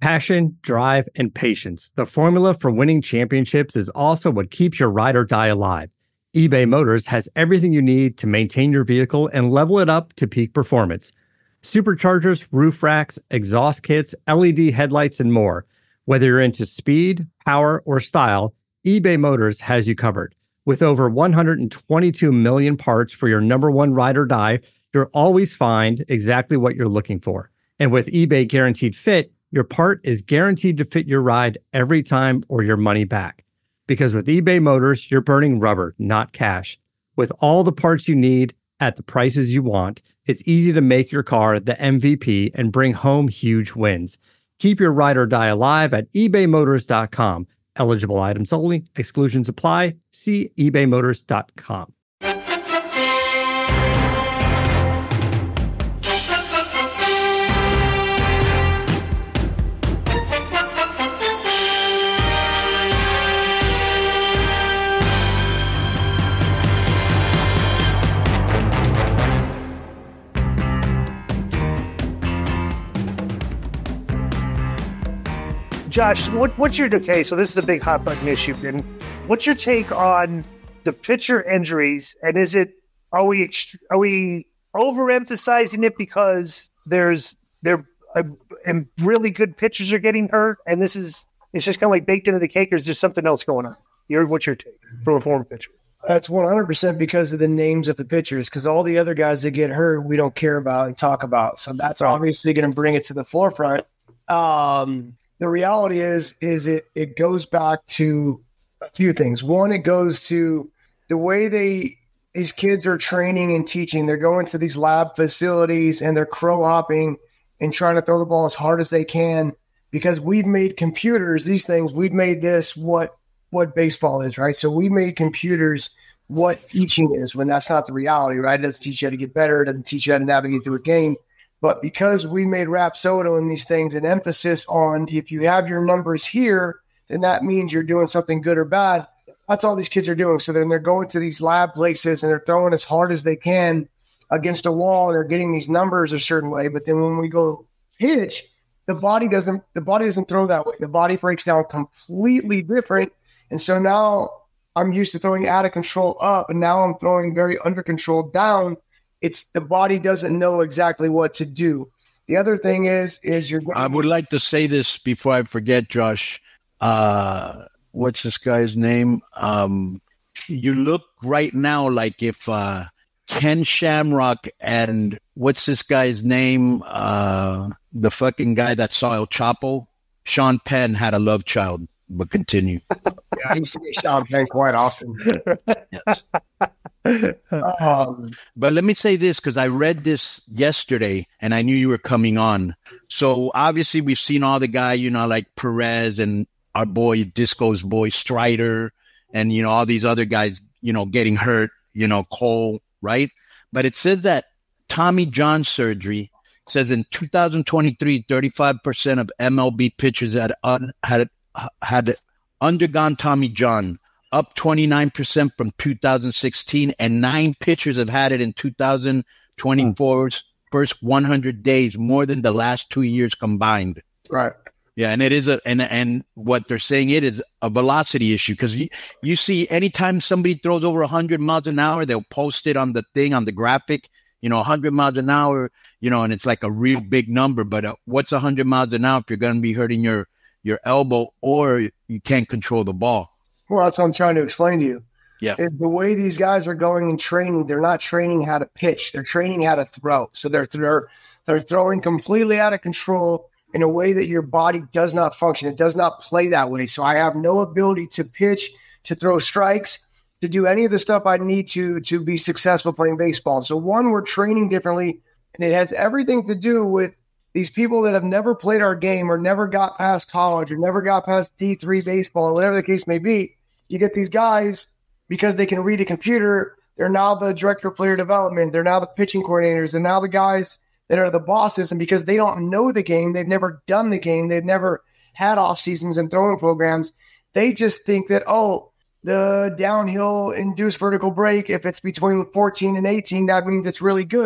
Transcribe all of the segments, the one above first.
Passion, drive, and patience. The formula for winning championships is also what keeps your ride or die alive. eBay Motors has everything you need to maintain your vehicle and level it up to peak performance. Superchargers, roof racks, exhaust kits, LED headlights, and more. Whether you're into speed, power, or style, eBay Motors has you covered. With over 122 million parts for your number one ride or die, you'll always find exactly what you're looking for. And with eBay Guaranteed Fit, your part is guaranteed to fit your ride every time or your money back. Because with eBay Motors, you're burning rubber, not cash. With all the parts you need at the prices you want, it's easy to make your car the MVP and bring home huge wins. Keep your ride or die alive at ebaymotors.com. Eligible items only. Exclusions apply. See ebaymotors.com. Josh, what's your okay? So this is a big hot button issue. And what's your take on the pitcher injuries? And are we overemphasizing it because and really good pitchers are getting hurt, and it's just kind of like baked into the cake, or is there something else going on? What's your take from a former pitcher? That's 100% because of the names of the pitchers, because all the other guys that get hurt, we don't care about and talk about. So that's obviously going to bring it to the forefront. The reality is it goes back to a few things. One, it goes to the way these kids are training and teaching. They're going to these lab facilities and they're crow hopping and trying to throw the ball as hard as they can, because we've made computers, these things, we've made this what baseball is, right? So we made computers what teaching is, when that's not the reality, right? It doesn't teach you how to get better. It doesn't teach you how to navigate through a game. But because we made Rapsodo and these things an emphasis on, if you have your numbers here, then that means you're doing something good or bad. That's all these kids are doing. So then they're going to these lab places and they're throwing as hard as they can against a wall, and they're getting these numbers a certain way. But then when we go pitch, the body doesn't throw that way. The body breaks down completely different. And so now I'm used to throwing out of control up, and now I'm throwing very under control down. It's the body doesn't know exactly what to do. The other thing is I would like to say this before I forget, Josh. What's this guy's name? You look right now like if Ken Shamrock and what's this guy's name? The fucking guy that saw El Chapo, Sean Penn, had a love child. But continue. Yeah, I used to get Sean Penn quite often. Yes. But let me say this, because I read this yesterday and I knew you were coming on. So obviously we've seen all the guys, like Perez and our boy, Disco's boy, Strider, and, all these other guys, getting hurt, Cole, right? But it says that Tommy John surgery says in 2023, 35% of MLB pitchers had undergone Tommy John, up 29% from 2016, and 9 pitchers have had it in 2024's first 100 days, more than the last 2 years combined. Right. Yeah, and it is and what they're saying, it is a velocity issue, because you see anytime somebody throws over 100 miles an hour, they'll post it on the thing, on the graphic, 100 miles an hour, and it's like a real big number. But what's 100 miles an hour if you're going to be hurting your elbow or you can't control the ball? Well, that's what I'm trying to explain to you. Yeah. The way these guys are going and training, they're not training how to pitch. They're training how to throw. So they're throwing completely out of control in a way that your body does not function. It does not play that way. So I have no ability to pitch, to throw strikes, to do any of the stuff I need to be successful playing baseball. So one, we're training differently, and it has everything to do with these people that have never played our game or never got past college or never got past D3 baseball or whatever the case may be. You get these guys, because they can read a computer, they're now the director of player development, they're now the pitching coordinators, and now the guys that are the bosses. And because they don't know the game, they've never done the game, they've never had off seasons and throwing programs, they just think that, the downhill induced vertical break, if it's between 14 and 18, that means it's really good.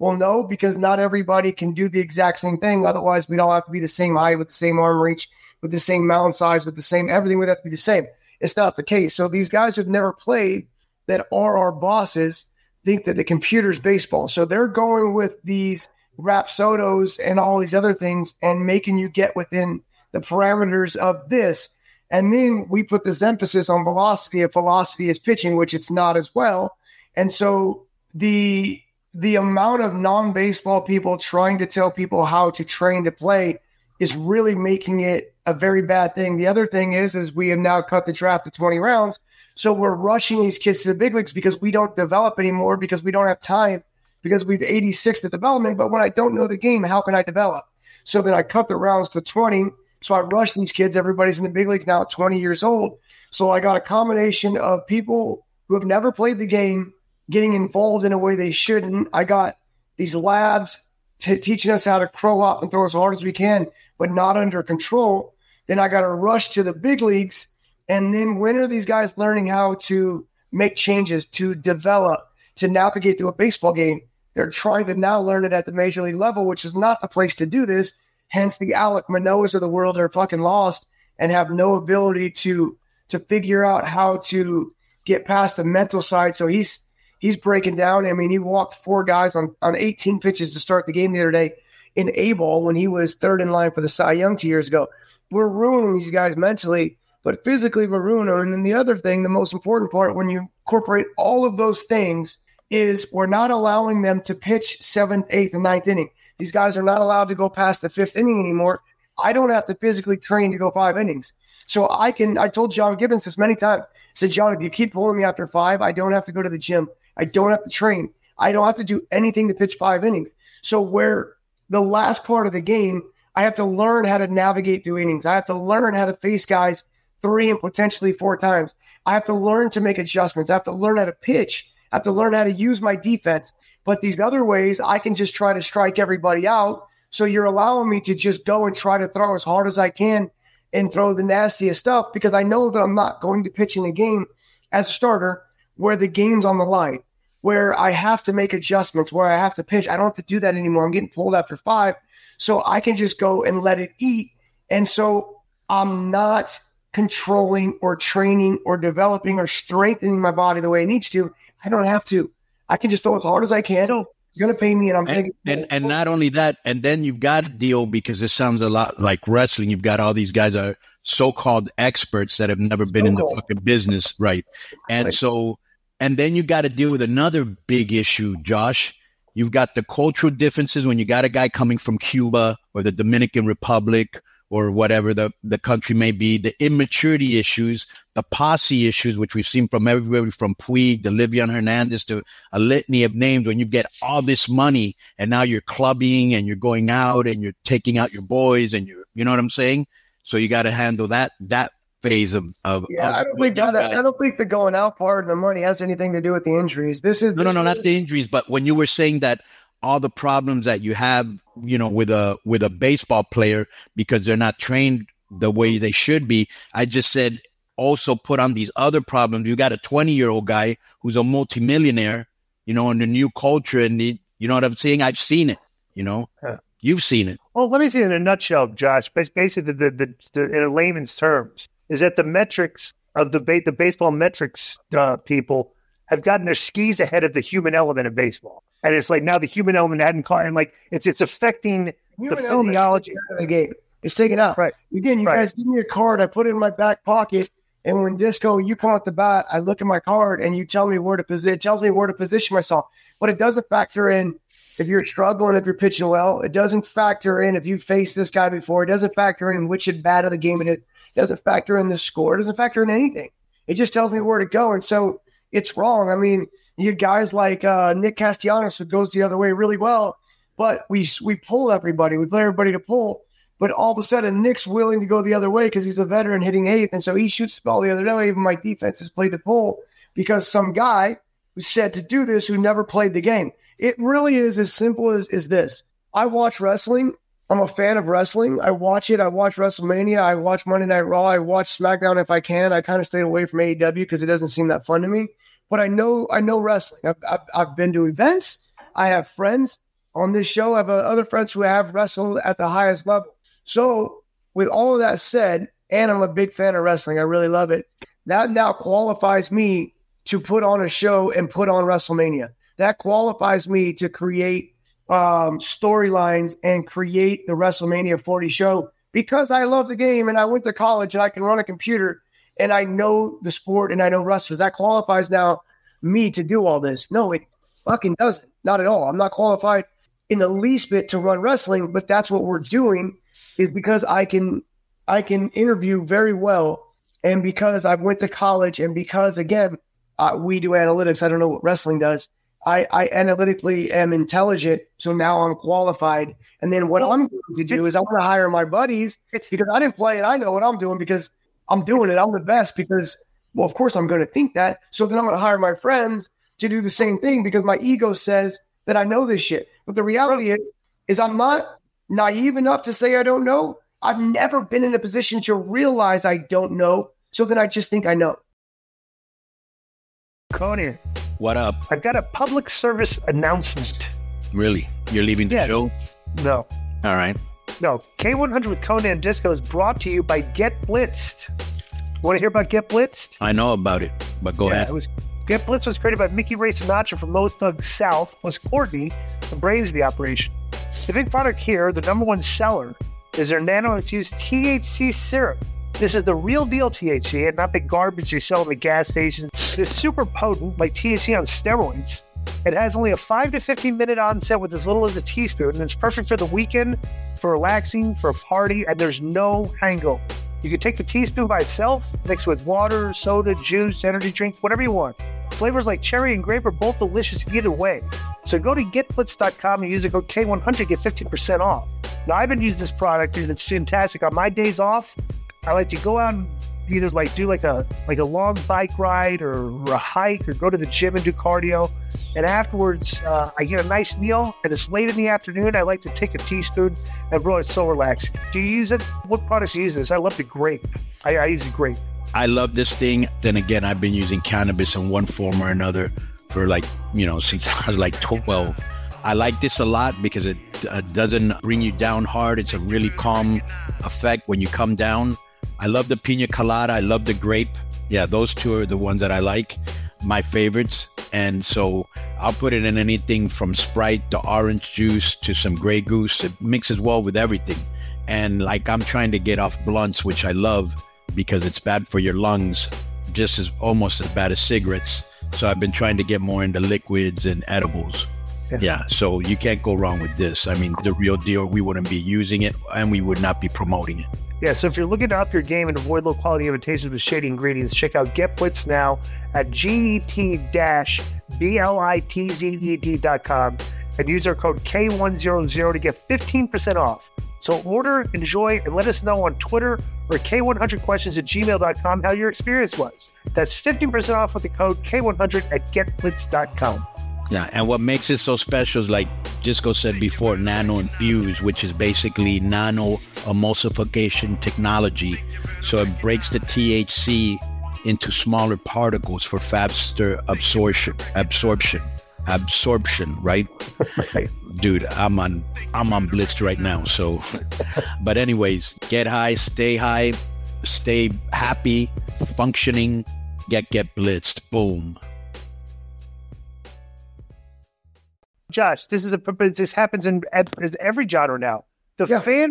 Well, no, because not everybody can do the exact same thing. Otherwise, we'd all have to be the same height, with the same arm reach, with the same mound size, with the same everything would have to be the same. It's not the case. So these guys who've never played that are our bosses think that the computer's baseball. So they're going with these Rapsodos and all these other things and making you get within the parameters of this. And then we put this emphasis on velocity, if velocity is pitching, which it's not as well. And so the amount of non-baseball people trying to tell people how to train to play is really making it a very bad thing. The other thing is we have now cut the draft to 20 rounds. So we're rushing these kids to the big leagues because we don't develop anymore, because we don't have time, because we've 86 the development. But when I don't know the game, how can I develop? So then I cut the rounds to 20. So I rush these kids. Everybody's in the big leagues now at 20 years old. So I got a combination of people who have never played the game getting involved in a way they shouldn't. I got these labs teaching us how to crow up and throw as hard as we can, but not under control. Then I got to rush to the big leagues. And then when are these guys learning how to make changes, to develop, to navigate through a baseball game? They're trying to now learn it at the major league level, which is not the place to do this. Hence the Alek Manoahs of the world are fucking lost and have no ability to figure out how to get past the mental side. So he's breaking down. I mean, he walked 4 guys on 18 pitches to start the game the other day in A-ball when he was third in line for the Cy Young 2 years ago. We're ruining these guys mentally, but physically we're ruining them. And then the other thing, the most important part, when you incorporate all of those things, is we're not allowing them to pitch 7th, 8th, and 9th inning. These guys are not allowed to go past the 5th inning anymore. I don't have to physically train to go 5 innings. So I told John Gibbons this many times. I said, John, if you keep pulling me after 5, I don't have to go to the gym. I don't have to train. I don't have to do anything to pitch 5 innings. So where the last part of the game, I have to learn how to navigate through innings. I have to learn how to face guys 3 and potentially 4 times. I have to learn to make adjustments. I have to learn how to pitch. I have to learn how to use my defense. But these other ways, I can just try to strike everybody out. So you're allowing me to just go and try to throw as hard as I can and throw the nastiest stuff, because I know that I'm not going to pitch in a game as a starter where the game's on the line, where I have to make adjustments, where I have to pitch. I don't have to do that anymore. I'm getting pulled after 5. So I can just go and let it eat. And so I'm not controlling or training or developing or strengthening my body the way it needs to. I don't have to. I can just throw as hard as I can. You're going to pay me, and I'm going to get and not only that, and then you've got to deal, because it sounds a lot like wrestling. You've got all these guys are so-called experts that have never been in the fucking business, right? And so, and then you got to deal with another big issue, Josh. You've got the cultural differences when you got a guy coming from Cuba or the Dominican Republic or whatever the country may be, the immaturity issues, the posse issues, which we've seen from everybody from Puig to Livian Hernandez to a litany of names. When you get all this money and now you're clubbing and you're going out and you're taking out your boys and you know what I'm saying? So you got to handle that phase of I don't think the going out part and the money has anything to do with the injuries. No, not the injuries, but when you were saying that all the problems that you have, you know, with a baseball player because they're not trained the way they should be, I just said also put on these other problems. You got a 20-year-old guy who's a multimillionaire, you know, in the new culture, and you know what I'm saying? I've seen it, you know. Yeah. You've seen it. Well, let me see in a nutshell, Josh. Basically, the in a layman's terms, is that the metrics of the baseball metrics people have gotten their skis ahead of the human element of baseball. And it's like now the human element hadn't caught, and like it's affecting the physiology of the game. It's taken out. Right. Again, you guys give me a card, I put it in my back pocket, and when Disco, you come up the bat, I look at my card and you tell me where to position. It tells me where to position myself. But it doesn't factor in if you're struggling, if you're pitching well. It doesn't factor in if you faced this guy before. It doesn't factor in which at bat of the game it is. It doesn't factor in the score. It doesn't factor in anything. It just tells me where to go. And so it's wrong. I mean, you have guys like Nick Castellanos who goes the other way really well, but we pull everybody. We play everybody to pull. But all of a sudden, Nick's willing to go the other way because he's a veteran hitting 8th, and so he shoots the ball the other way. Even my defense has played to pull because some guy who said to do this who never played the game. It really is as simple as this. I watch wrestling. I'm a fan of wrestling. I watch it. I watch WrestleMania. I watch Monday Night Raw. I watch SmackDown if I can. I kind of stay away from AEW because it doesn't seem that fun to me. But I know wrestling. I've been to events. I have friends on this show. I have other friends who have wrestled at the highest level. So with all of that said, and I'm a big fan of wrestling, I really love it, that now qualifies me to put on a show and put on WrestleMania. That qualifies me to create storylines and create the WrestleMania 40 show because I love the game and I went to college and I can run a computer and I know the sport and I know wrestlers. That qualifies now me to do all this. No, it fucking doesn't. Not at all. I'm not qualified in the least bit to run wrestling, but that's what we're doing is because I can interview very well and because I went to college and because, again, we do analytics. I don't know what wrestling does. I analytically am intelligent, so now I'm qualified. And then what I'm going to do is I'm going to hire my buddies because I didn't play and I know what I'm doing because I'm doing it. I'm the best because, well, of course I'm going to think that. So then I'm going to hire my friends to do the same thing because my ego says that I know this shit. But the reality is I'm not naive enough to say I don't know. I've never been in a position to realize I don't know. So then I just think I know. Conan. What up? I've got a public service announcement. Really? You're leaving the show? No. All right. No. K100 with Conan Disco is brought to you by Get Blitzed. Want to hear about Get Blitzed? I know about it, but go ahead. Get Blitzed was created by Mickey Ray Sinatra from Low Thug South, plus Courtney, the brains of the operation. The big product here, the number one seller, is their nano-infused THC syrup. This is the real deal THC and not the garbage they sell in the gas stations. It's super potent, like THC on steroids. It has only a 5 to 15 minute onset with as little as a teaspoon, and it's perfect for the weekend, for relaxing, for a party, and there's no hangover. You can take the teaspoon by itself, mix with water, soda, juice, energy drink, whatever you want. Flavors like cherry and grape are both delicious either way. So go to getblitz.com and use the code K100, get 15% off. Now, I've been using this product, and it's fantastic. On my days off, I like to go out and either do a long bike ride or a hike or go to the gym and do cardio. And afterwards, I get a nice meal, and it's late in the afternoon. I like to take a teaspoon, and bro, it's so relaxing. Do you use it? What products do you use this? I love the grape. I use the grape. I love this thing. Then again, I've been using cannabis in one form or another for since I was like 12. I like this a lot because it doesn't bring you down hard. It's a really calm effect when you come down. I love the pina colada. I love the grape. Yeah, those two are the ones that I like, my favorites. And so I'll put it in anything from Sprite to orange juice to some Grey Goose. It mixes well with everything. And I'm trying to get off blunts, which I love because it's bad for your lungs, almost as bad as cigarettes. So I've been trying to get more into liquids and edibles. Yeah, so you can't go wrong with this. I mean, the real deal, we wouldn't be using it and we would not be promoting it. Yeah, so if you're looking to up your game and avoid low-quality imitations with shady ingredients, check out Get Blitz now at get-blitzed.com and use our code K100 to get 15% off. So order, enjoy, and let us know on Twitter or K100questions@gmail.com how your experience was. That's 15% off with the code K100 at getblitz.com. Yeah, and what makes it so special is like Jisco said before, nano infused, which is basically nano emulsification technology. So it breaks the THC into smaller particles for faster absorption, right? Right. Dude, I'm on blitzed right now. So, but anyways, get high, stay happy, functioning, get blitzed. Boom. Josh, this happens in every genre now. The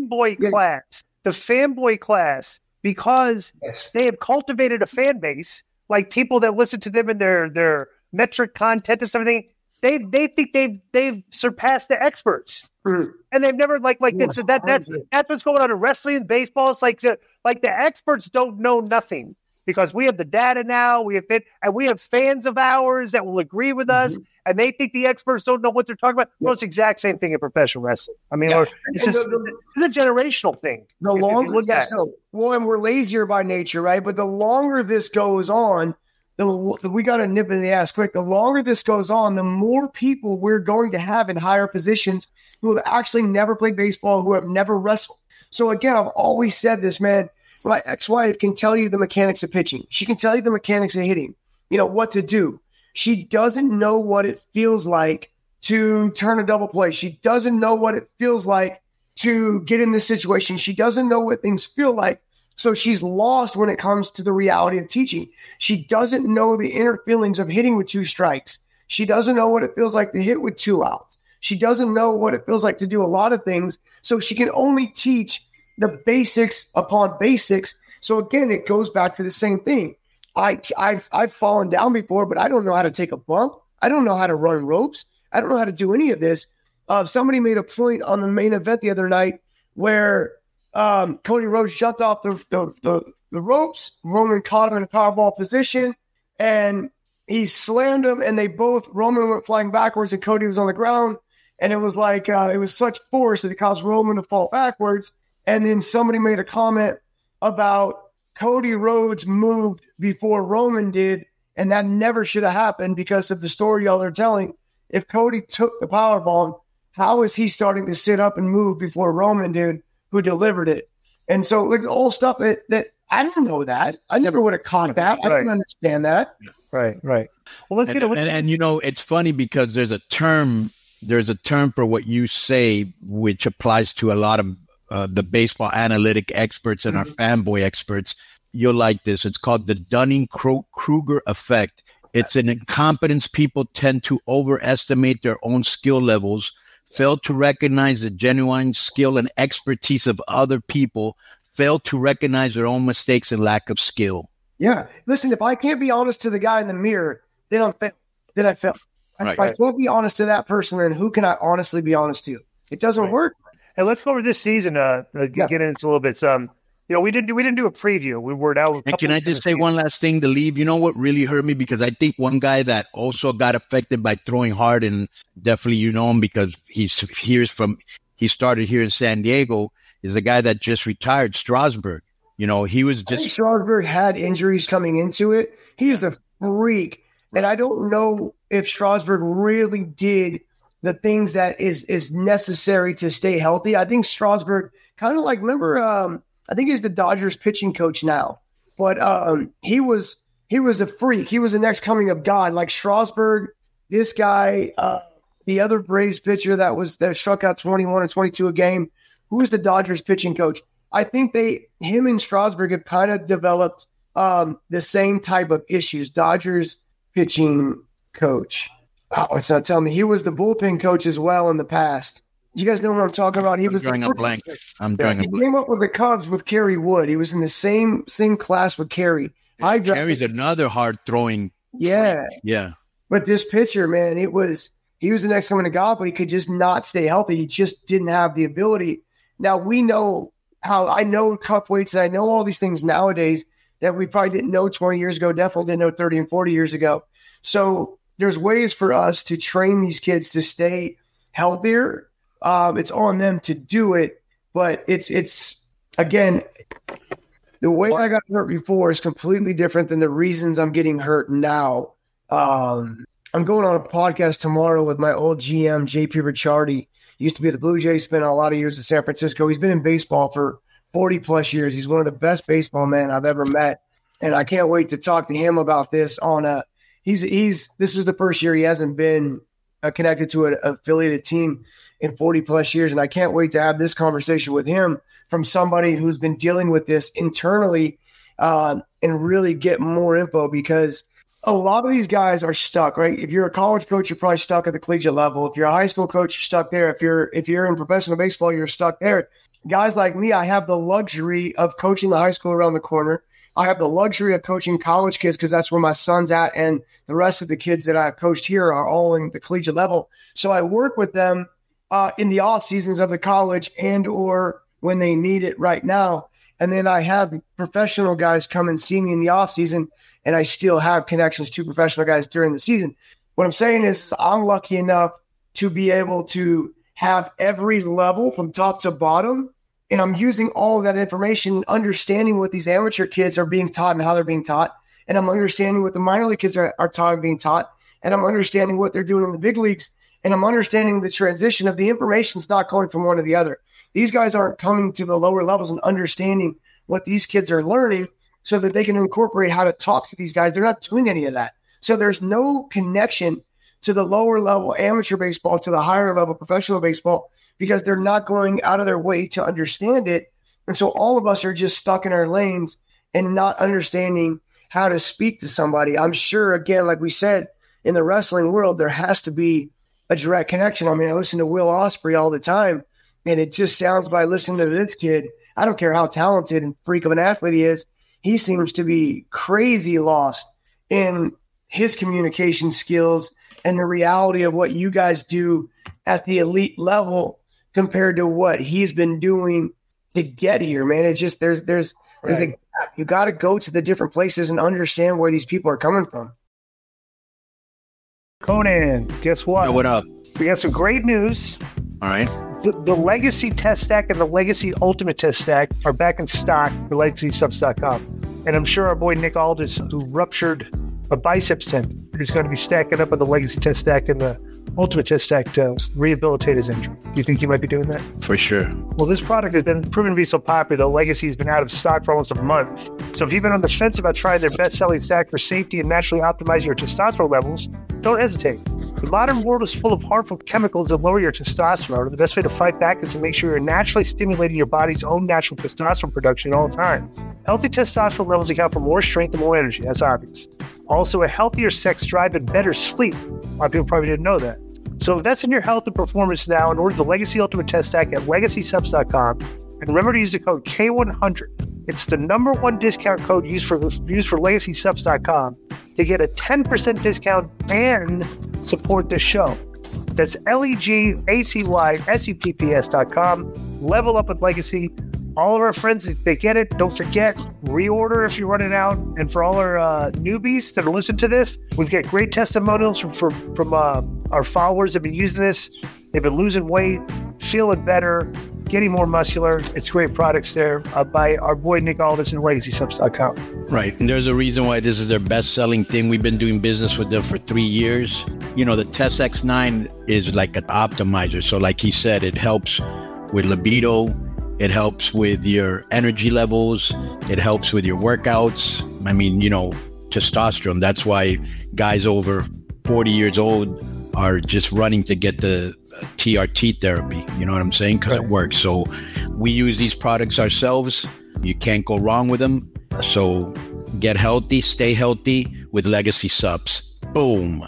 fanboy class, because they have cultivated a fan base, like people that listen to them in their metric content and everything. They think they've surpassed the experts, and they've never that's what's going on in wrestling and baseball. It's like the experts don't know nothing. Because we have the data now, we have fans of ours that will agree with us, and they think the experts don't know what they're talking about. Well, it's the exact same thing in professional wrestling. I mean, it's a generational thing. The longer, and we're lazier by nature, right? But the longer this goes on, we got to nip in the ass quick. The longer this goes on, the more people we're going to have in higher positions who have actually never played baseball, who have never wrestled. So again, I've always said this, man. My ex-wife can tell you the mechanics of pitching. She can tell you the mechanics of hitting, what to do. She doesn't know what it feels like to turn a double play. She doesn't know what it feels like to get in this situation. She doesn't know what things feel like. So she's lost when it comes to the reality of teaching. She doesn't know the inner feelings of hitting with 2 strikes. She doesn't know what it feels like to hit with 2 outs. She doesn't know what it feels like to do a lot of things. So she can only teach the basics upon basics. So again, it goes back to the same thing. I've fallen down before, but I don't know how to take a bump. I don't know how to run ropes. I don't know how to do any of this. Somebody made a point on the main event the other night where Cody Rhodes jumped off the ropes. Roman caught him in a powerball position, and he slammed him, and Roman went flying backwards, and Cody was on the ground. And it was like, it was such force that it caused Roman to fall backwards. And then somebody made a comment about Cody Rhodes moved before Roman did, and that never should have happened because of the story y'all are telling. If Cody took the powerbomb, how is he starting to sit up and move before Roman did, who delivered it? And so, like, all stuff that I don't know that. I never would have caught that. I don't understand that. Right. Well, let's get it. And you know, it's funny because there's a term for what you say, which applies to a lot of the baseball analytic experts and our fanboy experts. You'll like this. It's called the Dunning-Kruger effect. It's an incompetence. People tend to overestimate their own skill levels, fail to recognize the genuine skill and expertise of other people, fail to recognize their own mistakes and lack of skill. Yeah. Listen, if I can't be honest to the guy in the mirror, then I fail. If I can't be honest to that person, then who can I honestly be honest to? It doesn't work. Hey, let's go over this season. Get into this a little bit. We didn't do a preview. We were out. And can I just say one last thing to leave? You know what really hurt me? Because I think one guy that also got affected by throwing hard, and definitely you know him because he started here in San Diego, is a guy that just retired, Strasburg. You know, he was just. Strasburg had injuries coming into it. He is a freak. And I don't know if Strasburg really did the things that is necessary to stay healthy. I think Strasburg kind of like, remember, I think he's the Dodgers pitching coach now, but he was a freak. He was the next coming of God. Like Strasburg, this guy, the other Braves pitcher that struck out 21 and 22 a game, who was the Dodgers pitching coach? I think him and Strasburg have kind of developed the same type of issues. Dodgers pitching coach. Oh, it's not telling me. He was the bullpen coach as well in the past. You guys know what I'm talking about? I'm drawing a blank. He came up with the Cubs with Kerry Wood. He was in the same class with Kerry. Kerry's another hard throwing. Yeah. Yeah. But this pitcher, man, he was the next coming to God, but he could just not stay healthy. He just didn't have the ability. Now we know how I know cup weights and I know all these things nowadays that we probably didn't know 20 years ago, definitely didn't know 30 and 40 years ago. So there's ways for us to train these kids to stay healthier. It's on them to do it, but it's again, the way I got hurt before is completely different than the reasons I'm getting hurt now. I'm going on a podcast tomorrow with my old GM, JP Ricciardi. He used to be at the Blue Jays, spent a lot of years in San Francisco. He's been in baseball for 40 plus years. He's one of the best baseball men I've ever met. And I can't wait to talk to him about this this is the first year he hasn't been connected to an affiliated team in 40 plus years. And I can't wait to have this conversation with him from somebody who's been dealing with this internally and really get more info, because a lot of these guys are stuck, right? If you're a college coach, you're probably stuck at the collegiate level. If you're a high school coach, you're stuck there. If you're in professional baseball, you're stuck there. Guys like me, I have the luxury of coaching the high school around the corner. I have the luxury of coaching college kids because that's where my son's at, and the rest of the kids that I've coached here are all in the collegiate level. So I work with them in the off seasons of the college and or when they need it right now. And then I have professional guys come and see me in the off season, and I still have connections to professional guys during the season. What I'm saying is I'm lucky enough to be able to have every level from top to bottom. And I'm using all of that information, understanding what these amateur kids are being taught and how they're being taught. And I'm understanding what the minor league kids are taught and being taught. And I'm understanding what they're doing in the big leagues. And I'm understanding the transition of the information's not going from one to the other. These guys aren't coming to the lower levels and understanding what these kids are learning so that they can incorporate how to talk to these guys. They're not doing any of that. So there's no connection to the lower level amateur baseball to the higher level professional baseball because they're not going out of their way to understand it. And so all of us are just stuck in our lanes and not understanding how to speak to somebody. I'm sure, again, like we said, in the wrestling world, there has to be a direct connection. I mean, I listen to Will Ospreay all the time, and it just sounds by listening to this kid, I don't care how talented and freak of an athlete he is, he seems to be crazy lost in his communication skills and the reality of what you guys do at the elite level compared to what he's been doing to get here, man. It's just there's a gap. You got to go to the different places and understand where these people are coming from. Conan, guess what? Yo, what up? We have some great news. All right. The Legacy Test Stack and the Legacy Ultimate Test Stack are back in stock for LegacySubs.com. And I'm sure our boy Nick Aldis, who ruptured a biceps tendon, is going to be stacking up on the Legacy Test Stack and the Ultimate Test Stack to rehabilitate his injury. Do you think he might be doing that? For sure. Well, this product has been proven to be so popular, the Legacy has been out of stock for almost a month. So if you've been on the fence about trying their best-selling stack for safety and naturally optimizing your testosterone levels, don't hesitate. The modern world is full of harmful chemicals that lower your testosterone, and the best way to fight back is to make sure you're naturally stimulating your body's own natural testosterone production at all times. Healthy testosterone levels account for more strength and more energy, that's obvious. Also, a healthier sex drive and better sleep. A lot of people probably didn't know that. So invest in your health and performance now and order the Legacy Ultimate Test Stack at LegacySubs.com. And remember to use the code K100. It's the #1 discount code used for LegacySubs.com to get a 10% discount and support the show. That's LEGACYSUPPS.com. Level up with Legacy. All of our friends, if they get it, don't forget, reorder if you're running out. And for all our newbies that are listening to this, we've got great testimonials from our followers that have been using this. They've been losing weight, feeling better, getting more muscular. It's great products there by our boy Nick Aldis and LegacySubs.com. Right. And there's a reason why this is their best-selling thing. We've been doing business with them for 3 years. You know, the Test X9 is like an optimizer. So like he said, it helps with libido. It helps with your energy levels. It helps with your workouts. I mean, you know, testosterone. That's why guys over 40 years old are just running to get the TRT therapy. You know what I'm saying? Because it works. So we use these products ourselves. You can't go wrong with them. So get healthy, stay healthy with Legacy Subs. Boom.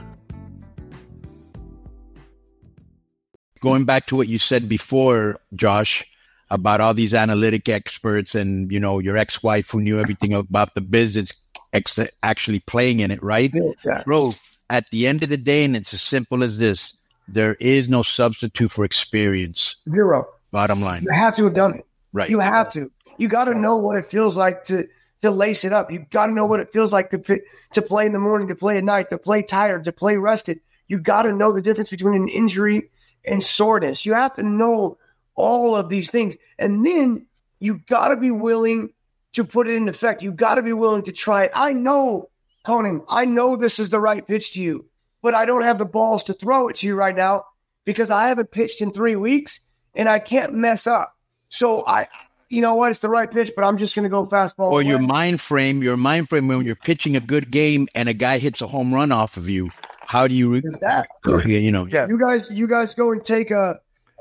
Going back to what you said before, Josh, about all these analytic experts and, you know, your ex-wife who knew everything about the business actually playing in it, right? Yeah. Bro, at the end of the day, and it's as simple as this, there is no substitute for experience. Zero. Bottom line. You have to have done it. Right. You have to. You got to know what it feels like to lace it up. You got to know what it feels like to play in the morning, to play at night, to play tired, to play rested. You got to know the difference between an injury and soreness. You have to know all of these things. And then you got to be willing to put it in effect. You got to be willing to try it. I know, Conan, I know this is the right pitch to you, but I don't have the balls to throw it to you right now because I haven't pitched in 3 weeks and I can't mess up. So you know what? It's the right pitch, but I'm just going to go fastball. Or your mind frame when you're pitching a good game and a guy hits a home run off of you. How do you that? You know, yeah. You guys go and take a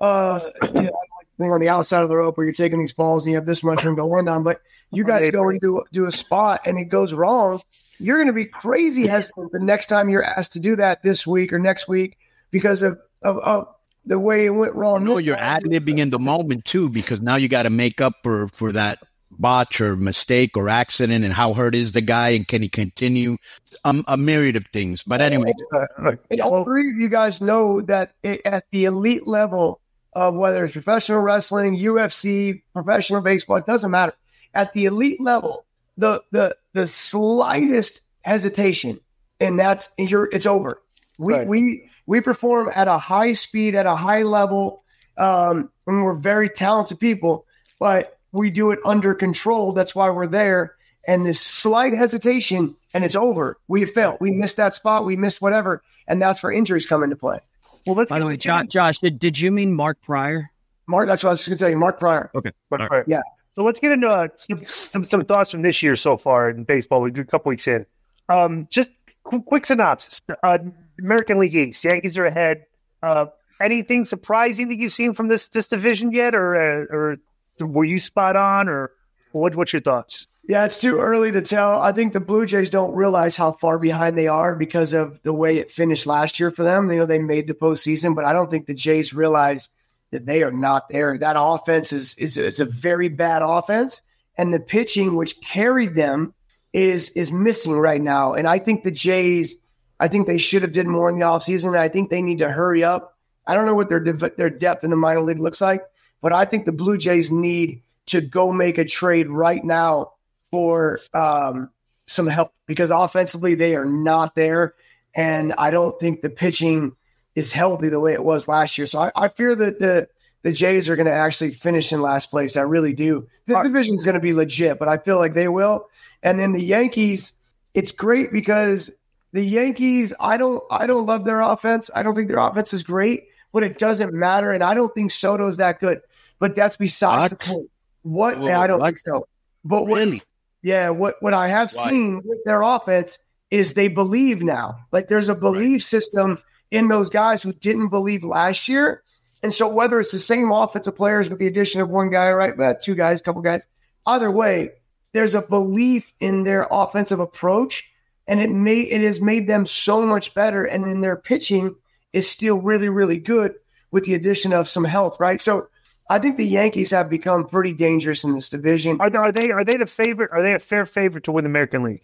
thing on the outside of the rope where you're taking these balls and you have this much room to land on, but you guys go and do a spot and it goes wrong. You're going to be crazy hesitant the next time you're asked to do that this week or next week because of the way it went wrong. No, you're ad-libbing in the moment too, because now you got to make up for that botch or mistake or accident and how hurt is the guy and can he continue? A myriad of things. But anyway. And all three of you guys know that at the elite level of whether it's professional wrestling, UFC, professional baseball, it doesn't matter. At the elite level, the slightest hesitation, and it's over. We perform at a high speed, at a high level, and we're very talented people, but we do it under control. That's why we're there. And this slight hesitation, and it's over. We failed. We missed that spot. We missed whatever, and that's where injuries come into play. Well, by the way, Josh, did you mean Mark Pryor? Mark, that's what I was going to tell you. Mark Pryor. Okay. Right. Yeah. So let's get into some thoughts from this year so far in baseball. We're a couple weeks in. Just quick synopsis. American League East, Yankees are ahead. Anything surprising that you've seen from this division yet, or were you spot on, or what's your thoughts? Yeah, it's too early to tell. I think the Blue Jays don't realize how far behind they are because of the way it finished last year for them. They made the postseason, but I don't think the Jays realize that they are not there. That offense is a very bad offense, and the pitching, which carried them, is missing right now. And I think the Jays, I think they should have did more in the offseason. I think they need to hurry up. I don't know what their depth in the minor league looks like, but I think the Blue Jays need to go make a trade right now for some help, because offensively they are not there, and I don't think the pitching is healthy the way it was last year. So I fear that the Jays are going to actually finish in last place. I really do. The division is going to be legit, but I feel like they will. And then the Yankees, it's great because the Yankees, I don't love their offense. I don't think their offense is great, but it doesn't matter, and I don't think Soto's that good. But that's besides the point. I don't think so. But really? What I have seen with their offense is they believe now. Like, there's a belief system in those guys who didn't believe last year. And so whether it's the same offensive players with the addition of one guy, right, two guys, couple guys, either way, there's a belief in their offensive approach, and it has made them so much better. And then their pitching is still really, really good with the addition of some health, right? So I think the Yankees have become pretty dangerous in this division. Are they the favorite? Are they a fair favorite to win the American League?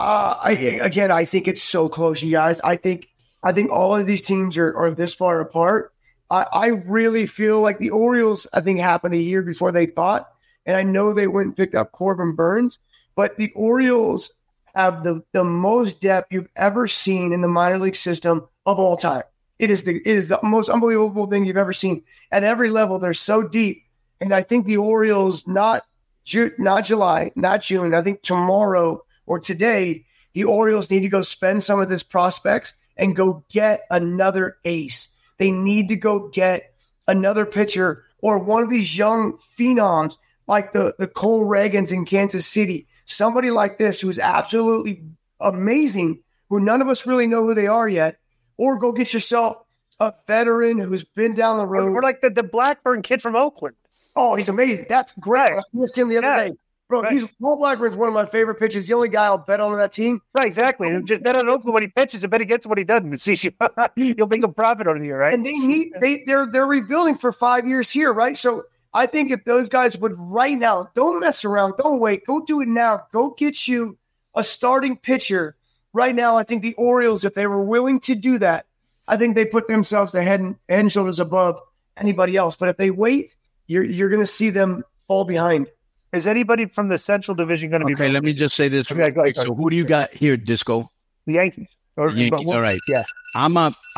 I think it's so close, you guys. I think all of these teams are this far apart. I really feel like the Orioles, I think, happened a year before they thought. And I know they went and picked up Corbin Burns, but the Orioles have the most depth you've ever seen in the minor league system of all time. It is the most unbelievable thing you've ever seen. At every level, they're so deep. And I think the Orioles, not July, not June, I think tomorrow or today, the Orioles need to go spend some of this prospects and go get another ace. They need to go get another pitcher or one of these young phenoms like the Cole Regans in Kansas City. Somebody like this who's absolutely amazing, who none of us really know who they are yet. Or go get yourself a veteran who's been down the road. Or like the Blackburn kid from Oakland. Oh, he's amazing. That's great. Right. I missed him the other day. Bro, Paul Blackburn's one of my favorite pitchers. The only guy I'll bet on that team. Right, exactly. And just bet on Oakland when he pitches and bet against what he doesn't. See, you'll make a profit on the year, right? And they're rebuilding for 5 years here, right? So I think if those guys would right now, don't mess around, don't wait, go do it now. Go get you a starting pitcher right now. I think the Orioles, if they were willing to do that, I think they put themselves head and shoulders above anybody else. But if they wait, you're going to see them fall behind. Is anybody from the Central Division going to be? Okay, let me just say this. Okay, go ahead. So who do you got here, Disco? The Yankees. Yankees. All right. Yeah. I'm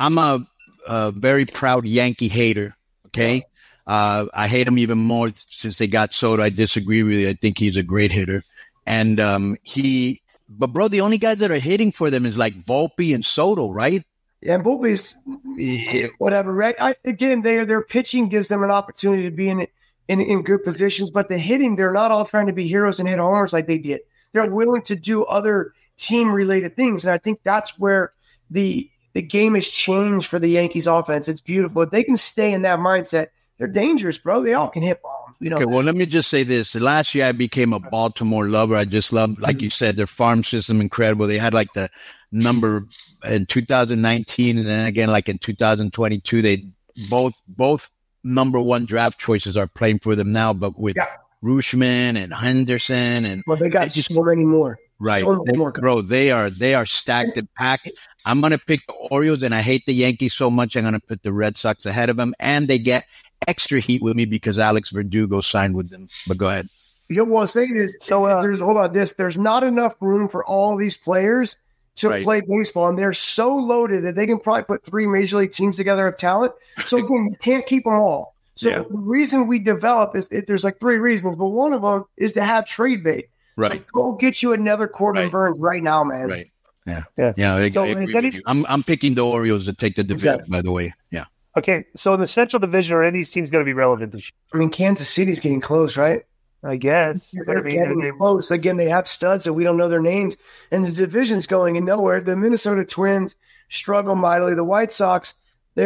a very proud Yankee hater. Okay. I hate him even more since they got Soto. I disagree with you. I think he's a great hitter. And but bro, the only guys that are hitting for them is like Volpe and Soto, right? Yeah, and Volpe's whatever, right? Again, their pitching gives them an opportunity to be in good positions, but the hitting, they're not all trying to be heroes and hit homers like they did. They're willing to do other team-related things, and I think that's where the game has changed for the Yankees offense. It's beautiful. If they can stay in that mindset, they're dangerous, bro. They all can hit bombs. Okay, well, let me just say this. Last year, I became a Baltimore lover. I just love, like you said, their farm system, incredible. They had like the number in 2019, and then again, like in 2022, they both number one draft choices are playing for them now, but with Rutschman and Henderson. And well, they got so many more. Right. So many more. Bro, they are stacked and packed. I'm going to pick the Orioles, and I hate the Yankees so much, I'm going to put the Red Sox ahead of them, and they get extra heat with me because Alex Verdugo signed with them. But go ahead. You know what I'm saying is, there's not enough room for all these players to play baseball, and they're so loaded that they can probably put 3 major league teams together of talent. So again, you can't keep them all. So the reason we develop is there's like 3 reasons, but one of them is to have trade bait. Right. So go get you another Corbin Burns right now, man. Right. Yeah. I agree with you. I'm picking the Orioles to take the division, by the way. Yeah. Okay. So in the Central Division, are any of these teams going to be relevant this year? I mean, Kansas City's getting close, right? I guess. They're getting close. Again, they have studs that we don't know their names, and the division's going in nowhere. The Minnesota Twins struggle mightily. The White Sox, they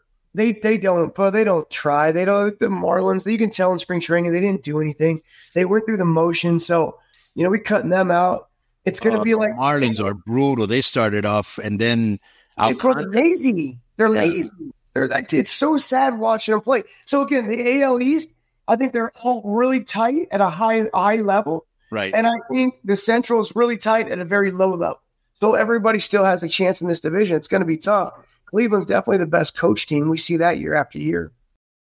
don't try. They don't. The Marlins, you can tell in spring training they didn't do anything. They went through the motion, so we're cutting them out. It's going to be like Marlins are brutal. They started off and then they're lazy. They're lazy. It's so sad watching them play. So again, the AL East, I think they're all really tight at a high level. Right. And I think the Central is really tight at a very low level. So everybody still has a chance in this division. It's going to be tough. Cleveland's definitely the best coach team. We see that year after year.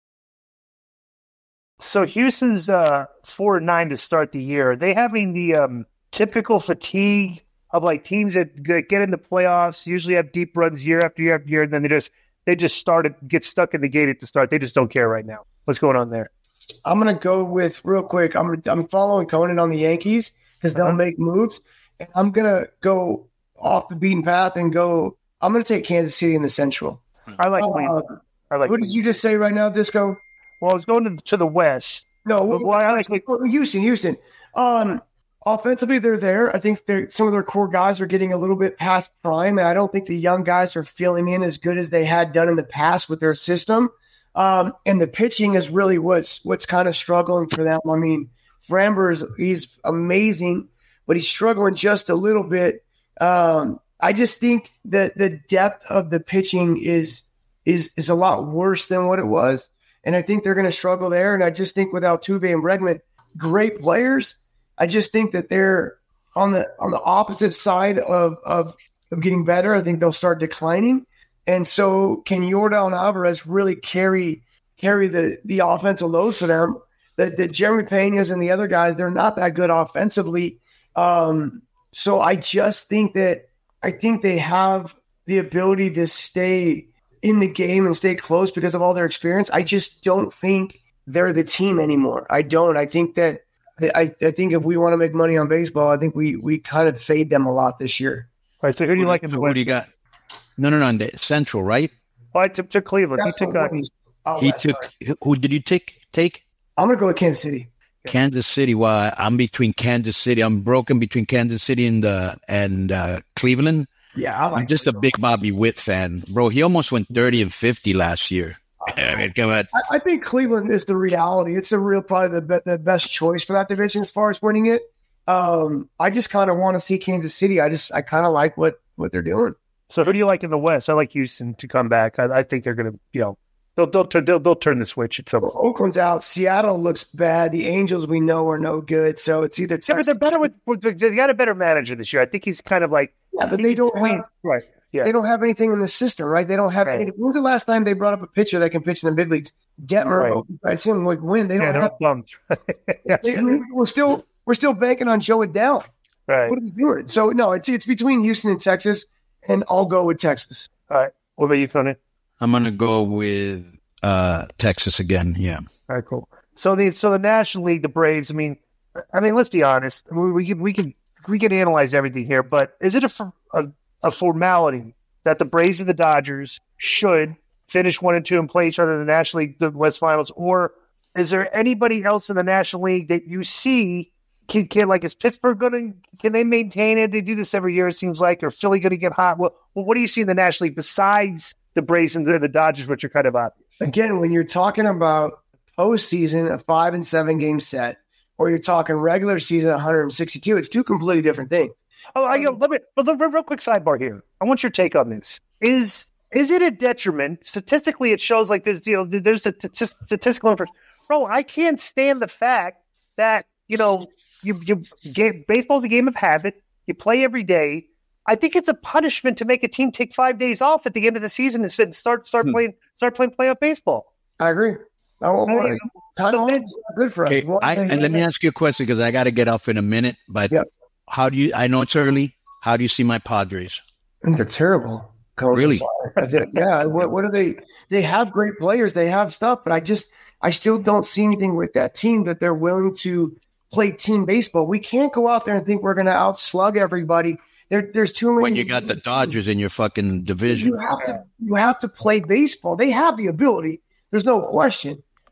So Houston's 4-9 to start the year. Are they having the typical fatigue of like teams that get in the playoffs, usually have deep runs year after year after year, and then they just get stuck in the gate at the start. They just don't care right now. What's going on there? I'm going to go with real quick. I'm following Conan on the Yankees because they'll make moves. And I'm going to go off the beaten path and go. I'm going to take Kansas City in the Central. I like Cleveland. Who did you just say right now, Disco? Well, I was going to the West. No, I like Houston. Offensively, they're there. I think some of their core guys are getting a little bit past prime. And I don't think the young guys are filling in as good as they had done in the past with their system. And the pitching is really what's kind of struggling for them. I mean, Framber he's amazing, but he's struggling just a little bit. I just think that the depth of the pitching is a lot worse than what it was. And I think they're going to struggle there. And I just think with Altuve and Bregman, great players, I just think that they're on the opposite side of getting better. I think they'll start declining. And so can Yordan and Alvarez really carry the offensive load for them? The Jeremy Peñas and the other guys, they're not that good offensively. So I just think they have the ability to stay in the game and stay close because of all their experience. I just don't think they're the team anymore. I don't. I think that I think if we want to make money on baseball, I think we kind of fade them a lot this year. All right, so who do you like in the West? What do you got? No, in the Central, right? Oh, I took Cleveland. Who did you take? I'm going to go with Kansas City. Kansas City. Well, I'm between Kansas City. I'm broken between Kansas City and Cleveland. Yeah, I'm just a big Bobby Witt fan, bro. He almost went 30-50 last year. I mean, come on. I think Cleveland is the reality. It's probably the best choice for that division as far as winning it. I just kind of want to see Kansas City. I kind of like what they're doing. So who do you like in the West? I like Houston to come back. I think they're going to, they'll turn the switch at some point. Oakland's out. Seattle looks bad. The Angels we know are no good. So it's either Texas. Yeah, but they're better they got a better manager this year. I think he's kind of like but they don't have right. Yeah. They don't have anything in the system, right? They don't have anything. When's the last time they brought up a pitcher that can pitch in the big leagues? Detmer, I see him like win. They don't have. We're still banking on Joe Adele. Right. What are we doing? So no, it's between Houston and Texas, and I'll go with Texas. All right. What about you, Tony? I'm gonna go with Texas again. Yeah. All right. Cool. So the National League, the Braves. I mean, let's be honest. We can analyze everything here, but is it a formality that the Braves and the Dodgers should finish 1 and 2 and play each other in the National League, the West Finals, or is there anybody else in the National League that you see can like is Pittsburgh can they maintain it? They do this every year, it seems like, or Philly going to get hot? Well, what do you see in the National League besides the Braves and the Dodgers, which are kind of obvious? Again, when you're talking about postseason, a 5 and 7 game set, or you're talking regular season 162, it's two completely different things. Oh, let me real quick sidebar here. I want your take on this. Is it a detriment? Statistically, it shows like there's a statistical information. Bro, I can't stand the fact that baseball's a game of habit. You play every day. I think it's a punishment to make a team take 5 days off at the end of the season and start playing playoff baseball. I agree. Good for us. Okay, and let me ask you a question because I got to get off in a minute. But how do you? I know it's early. How do you see my Padres? They're terrible. Really? Yeah. What are they? They have great players. They have stuff, but I still don't see anything with that team that they're willing to play team baseball. We can't go out there and think we're going to outslug everybody. There's too many. When you got the Dodgers in your fucking division, you have to play baseball. They have the ability. There's no question.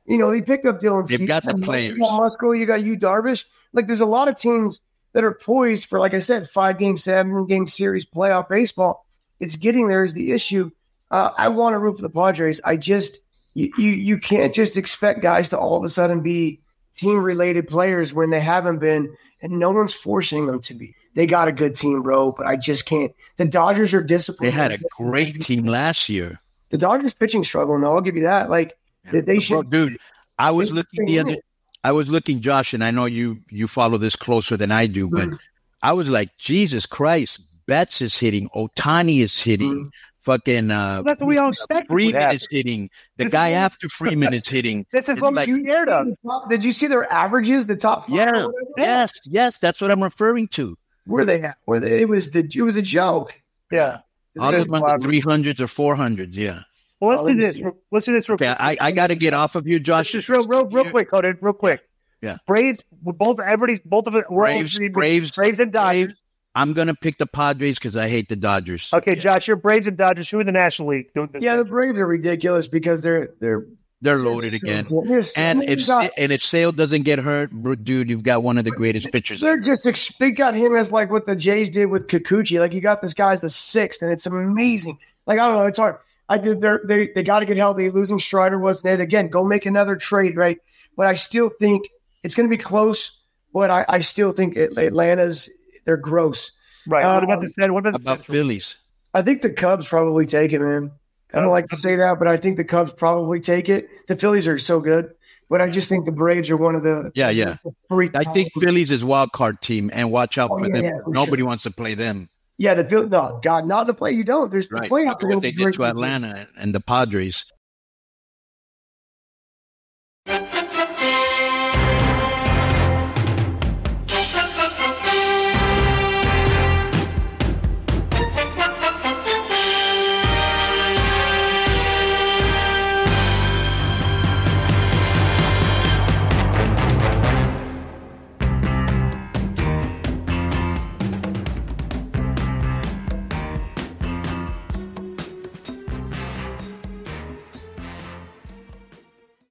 They picked up Dylan. They've got the players. You got Musgrove, you got Darvish. Like, there's a lot of teams that are poised for, like I said, 5-game, 7-game series playoff baseball. It's getting there is the issue. I want to root for the Padres. You can't just expect guys to all of a sudden be team-related players when they haven't been, and no one's forcing them to be. They got a good team, bro, but I just can't. The Dodgers are disciplined. They had a great team last year. The Dodgers pitching struggle, no, I'll give you that. Like, they should. Bro, dude, I was looking, Josh, and I know you follow this closer than I do, but I was like, Jesus Christ, Betts is hitting, Ohtani is hitting, fucking that's what we all expect. Freeman is hitting. The guy after Freeman is hitting. This is what you scared of. Did you see their averages? The top 5? Yeah, yes, that's what I'm referring to. Where they at? It was a joke. Yeah. All those 300s or 400s, yeah. Well, let's do this. Let's do this real quick. Okay, I got to get off of you, Josh. Just real quick, Conan. Real quick. Yeah. Braves. Both of it. Braves and Dodgers. I'm gonna pick the Padres because I hate the Dodgers. Okay, Josh, you're Braves and Dodgers. Who in the National League? Yeah, the Braves are ridiculous because they're loaded again. And if Sale doesn't get hurt, dude, you've got one of the greatest pitchers. They got him as like what the Jays did with Kikuchi. Like, you got this guy as the 6th, and it's amazing. Like, I don't know, it's hard. They got to get healthy. Losing Strider wasn't it. Again, go make another trade, right? But I still think it's going to be close. But I still think they're gross. Right. What about Phillies? I think the Cubs probably take it, man. I don't like to say that, but I think the Cubs probably take it. The Phillies are so good, but I just think the Braves are one of the I think Phillies is wild card team, and watch out for them. Nobody wants to play them. Yeah, not to play. You don't. There's the playoff. What they did to Atlanta and the Padres.